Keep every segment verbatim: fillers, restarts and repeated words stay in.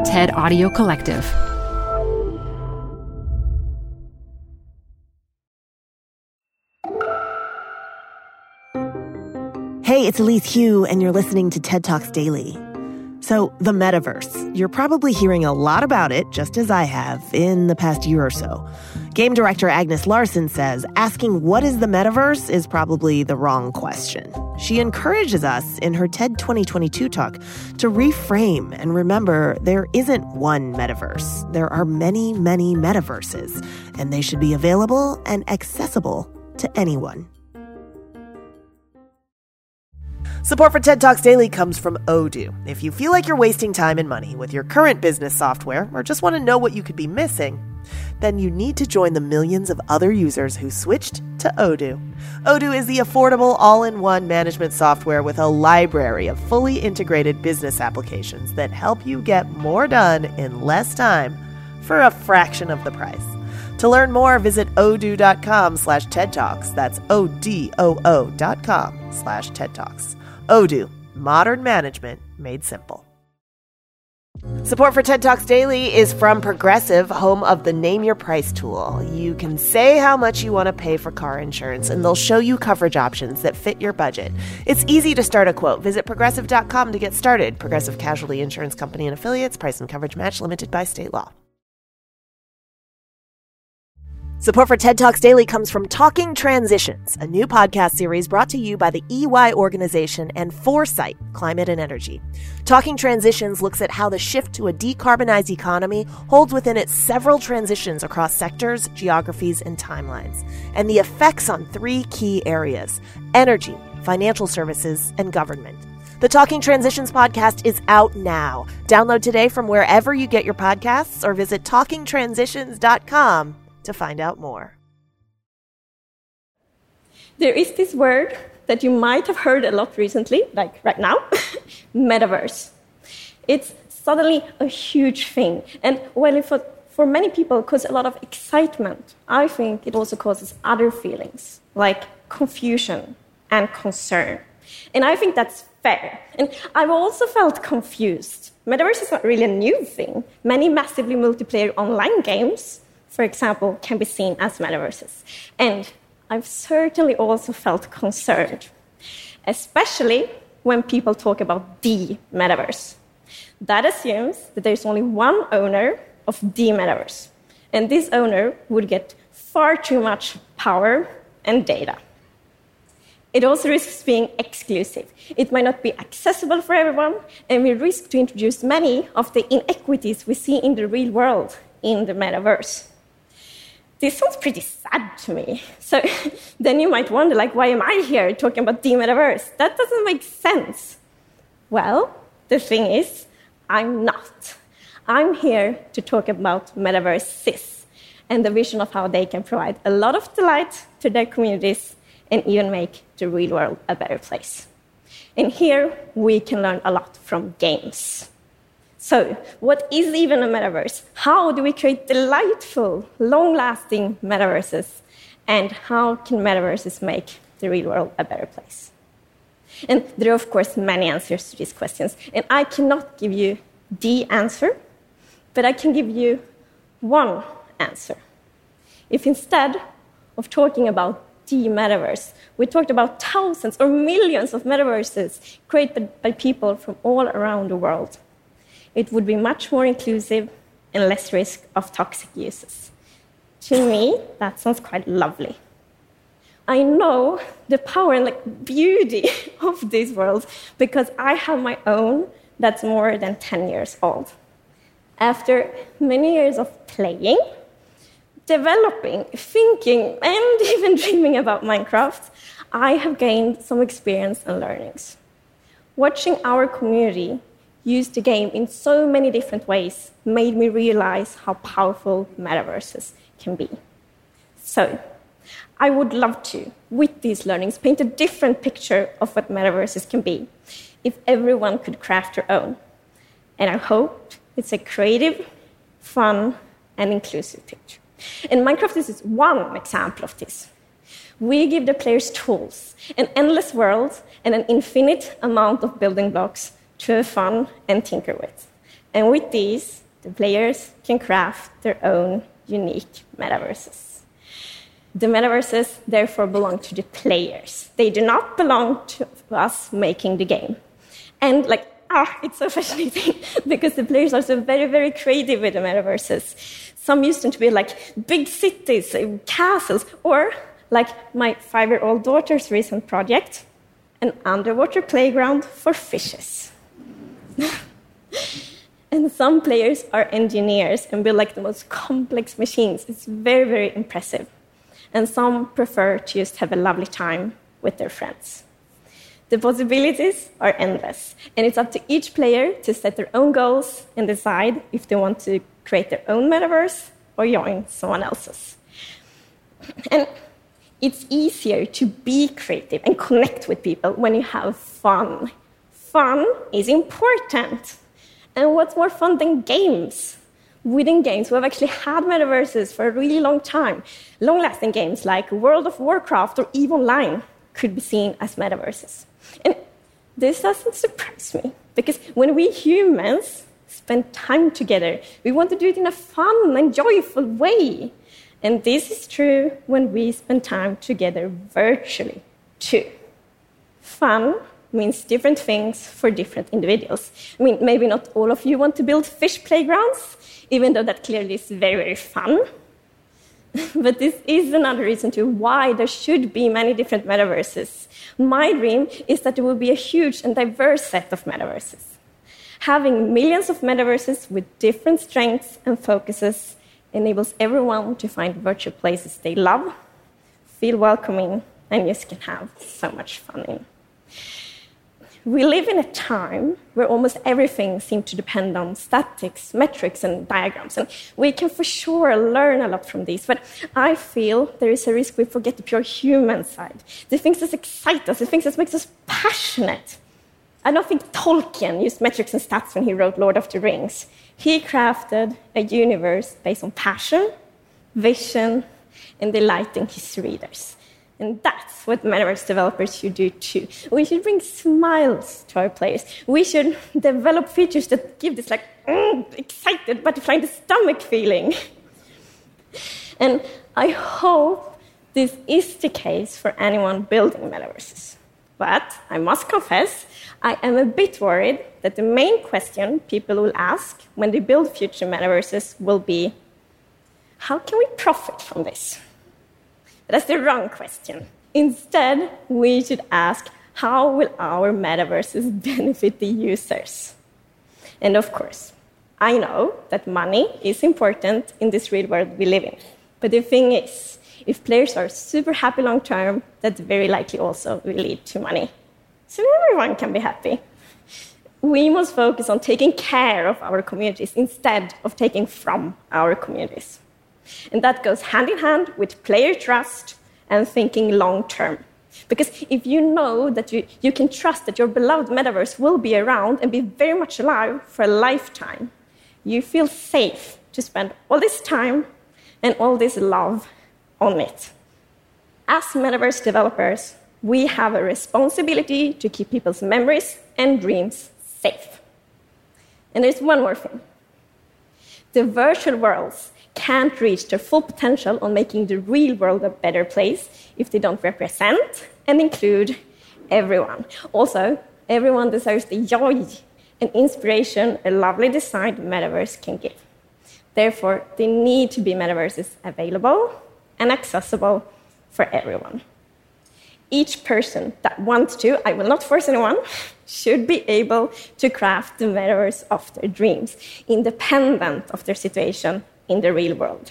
TED Audio Collective. Hey, it's Elise Hu, and you're listening to TED Talks Daily. So, the metaverse. You're probably hearing a lot about it, just as I have, in the past year or so. Game director Agnes Larson says asking what is the metaverse is probably the wrong question. She encourages us in her TED twenty twenty-two talk to reframe and remember there isn't one metaverse. There are many, many metaverses, and they should be available and accessible to anyone. Support for TED Talks Daily comes from Odoo. If you feel like you're wasting time and money with your current business software or just want to know what you could be missing, then you need to join the millions of other users who switched to Odoo. Odoo is the affordable all-in-one management software with a library of fully integrated business applications that help you get more done in less time for a fraction of the price. To learn more, visit odoo.com slash TED Talks. That's O-D-O-O dot com slash TED Talks. Odoo, modern management made simple. Support for TED Talks Daily is from Progressive, home of the Name Your Price tool. You can say how much you want to pay for car insurance, and they'll show you coverage options that fit your budget. It's easy to start a quote. Visit progressive dot com to get started. Progressive Casualty Insurance Company and Affiliates. Price and coverage match limited by state law. Support for TED Talks Daily comes from Talking Transitions, a new podcast series brought to you by the E Y organization and Foresight Climate and Energy. Talking Transitions looks at how the shift to a decarbonized economy holds within it several transitions across sectors, geographies, and timelines, and the effects on three key areas: energy, financial services, and government. The Talking Transitions podcast is out now. Download today from wherever you get your podcasts or visit talking transitions dot com to find out more. There is this word that you might have heard a lot recently, like right now, metaverse. It's suddenly a huge thing. And while it for, for many people causes a lot of excitement, I think it also causes other feelings, like confusion and concern. And I think that's fair. And I've also felt confused. Metaverse is not really a new thing. Many massively multiplayer online games, for example, can be seen as metaverses. And I've certainly also felt concerned, especially when people talk about the metaverse. That assumes that there's only one owner of the metaverse, and this owner would get far too much power and data. It also risks being exclusive. It might not be accessible for everyone, and we risk to introduce many of the inequities we see in the real world in the metaverse. This sounds pretty sad to me. So then you might wonder, like, why am I here talking about the metaverse? That doesn't make sense. Well, the thing is, I'm not. I'm here to talk about metaverses and the vision of how they can provide a lot of delight to their communities and even make the real world a better place. And here we can learn a lot from games. So, what is even a metaverse? How do we create delightful, long-lasting metaverses? And how can metaverses make the real world a better place? And there are, of course, many answers to these questions. And I cannot give you the answer, but I can give you one answer. If instead of talking about the metaverse, we talked about thousands or millions of metaverses created by people from all around the world, it would be much more inclusive and less risk of toxic uses. To me, that sounds quite lovely. I know the power and like beauty of this world because I have my own that's more than ten years old. After many years of playing, developing, thinking, and even dreaming about Minecraft, I have gained some experience and learnings. Watching our community use the game in so many different ways made me realize how powerful metaverses can be. So, I would love to, with these learnings, paint a different picture of what metaverses can be if everyone could craft their own. And I hope it's a creative, fun, and inclusive picture. And Minecraft is one example of this. We give the players tools, an endless world, and an infinite amount of building blocks to have fun and tinker with. And with these, the players can craft their own unique metaverses. The metaverses, therefore, belong to the players. They do not belong to us making the game. And, like, ah, it's so fascinating, because the players are so very, very creative with the metaverses. Some use them to be, like, big cities, castles, or, like my five-year-old daughter's recent project, an underwater playground for fishes. And some players are engineers and build, like, the most complex machines. It's very, very impressive. And some prefer to just have a lovely time with their friends. The possibilities are endless, and it's up to each player to set their own goals and decide if they want to create their own metaverse or join someone else's. And it's easier to be creative and connect with people when you have fun. Fun is important. And what's more fun than games? Within games, we've actually had metaverses for a really long time. Long-lasting games like World of Warcraft or EVE Online could be seen as metaverses. And this doesn't surprise me, because when we humans spend time together, we want to do it in a fun and joyful way. And this is true when we spend time together virtually, too. Fun means different things for different individuals. I mean, maybe not all of you want to build fish playgrounds, even though that clearly is very, very fun. But this is another reason to why there should be many different metaverses. My dream is that there will be a huge and diverse set of metaverses. Having millions of metaverses with different strengths and focuses enables everyone to find virtual places they love, feel welcoming, and just can have so much fun in. We live in a time where almost everything seems to depend on statics, metrics, and diagrams. And we can for sure learn a lot from these. But I feel there is a risk we forget the pure human side, the things that excite us, the things that make us passionate. I don't think Tolkien used metrics and stats when he wrote Lord of the Rings. He crafted a universe based on passion, vision, and delighting his readers. And that's what metaverse developers should do too. We should bring smiles to our players. We should develop features that give this like mm, excited butterfly in the stomach feeling. And I hope this is the case for anyone building metaverses. But I must confess, I am a bit worried that the main question people will ask when they build future metaverses will be, how can we profit from this? That's the wrong question. Instead, we should ask, how will our metaverses benefit the users? And of course, I know that money is important in this real world we live in. But the thing is, if players are super happy long term, that very likely also will lead to money. So everyone can be happy. We must focus on taking care of our communities instead of taking from our communities. And that goes hand in hand with player trust and thinking long term. Because if you know that you, you can trust that your beloved metaverse will be around and be very much alive for a lifetime, you feel safe to spend all this time and all this love on it. As metaverse developers, we have a responsibility to keep people's memories and dreams safe. And there's one more thing. The virtual worlds can't reach their full potential on making the real world a better place if they don't represent and include everyone. Also, everyone deserves the joy and inspiration a lovely designed metaverse can give. Therefore, there need to be metaverses available and accessible for everyone. Each person that wants to, I will not force anyone, should be able to craft the metaverse of their dreams, independent of their situation in the real world.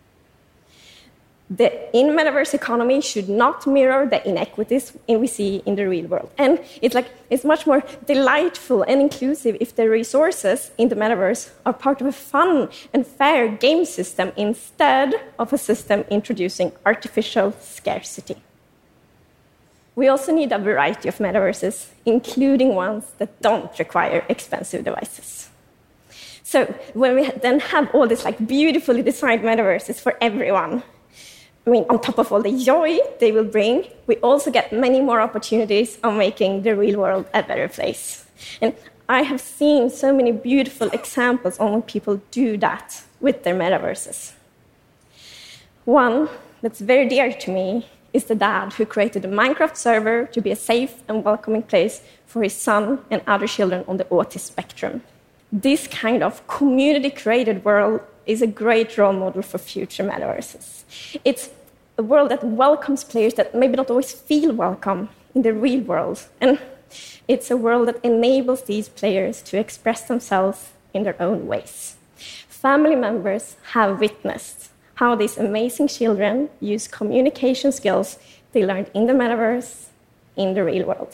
The in-metaverse economy should not mirror the inequities we see in the real world. And it's, like, it's much more delightful and inclusive if the resources in the metaverse are part of a fun and fair game system instead of a system introducing artificial scarcity. We also need a variety of metaverses, including ones that don't require expensive devices. So when we then have all these like beautifully designed metaverses for everyone, I mean, on top of all the joy they will bring, we also get many more opportunities of making the real world a better place. And I have seen so many beautiful examples on when people do that with their metaverses. One that's very dear to me is the dad who created a Minecraft server to be a safe and welcoming place for his son and other children on the autism spectrum. This kind of community-created world is a great role model for future metaverses. It's a world that welcomes players that maybe not always feel welcome in the real world. And it's a world that enables these players to express themselves in their own ways. Family members have witnessed how these amazing children use communication skills they learned in the metaverse in the real world.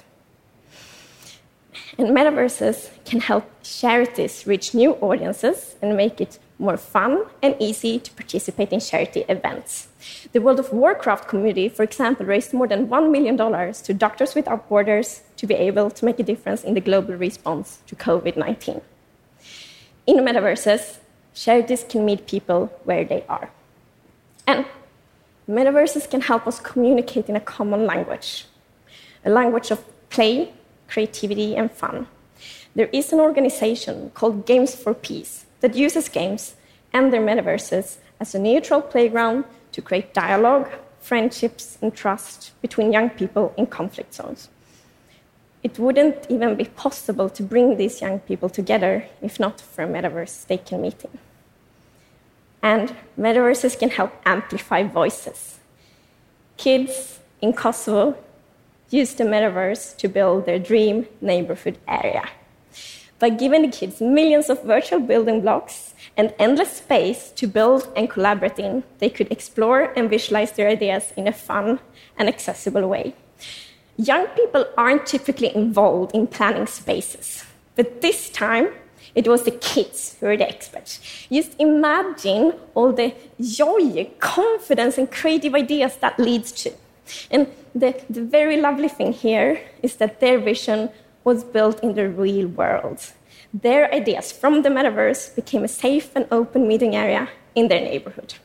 And metaverses can help charities reach new audiences and make it more fun and easy to participate in charity events. The World of Warcraft community, for example, raised more than one million dollars to Doctors Without Borders to be able to make a difference in the global response to COVID nineteen. In metaverses, charities can meet people where they are. And metaverses can help us communicate in a common language, a language of play, creativity, and fun. There is an organization called Games for Peace that uses games and their metaverses as a neutral playground to create dialogue, friendships, and trust between young people in conflict zones. It wouldn't even be possible to bring these young people together if not for a metaverse they can meet in. And metaverses can help amplify voices. Kids in Kosovo use the metaverse to build their dream neighborhood area. By giving the kids millions of virtual building blocks and endless space to build and collaborate in, they could explore and visualize their ideas in a fun and accessible way. Young people aren't typically involved in planning spaces, but this time it was the kids who were the experts. Just imagine all the joy, confidence, and creative ideas that leads to. And the, the very lovely thing here is that their vision was built in the real world. Their ideas from the metaverse became a safe and open meeting area in their neighborhood.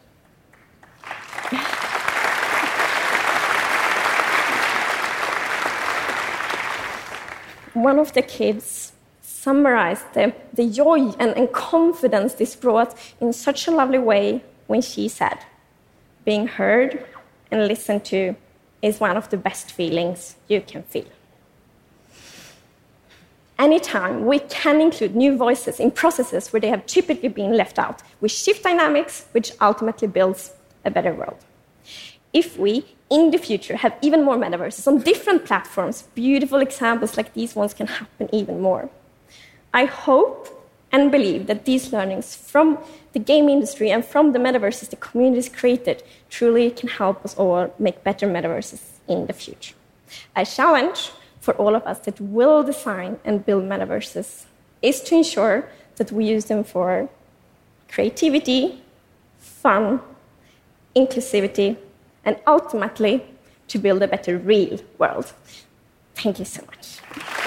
One of the kids summarized the, the joy and, and confidence this brought in such a lovely way when she said, "Being heard and listened to is one of the best feelings you can feel." Anytime we can include new voices in processes where they have typically been left out, we shift dynamics, which ultimately builds a better world. If we, in the future, have even more metaverses on different platforms, beautiful examples like these ones can happen even more. I hope and believe that these learnings from the game industry and from the metaverses the communities created truly can help us all make better metaverses in the future. A challenge for all of us that will design and build metaverses is to ensure that we use them for creativity, fun, inclusivity, and ultimately to build a better real world. Thank you so much.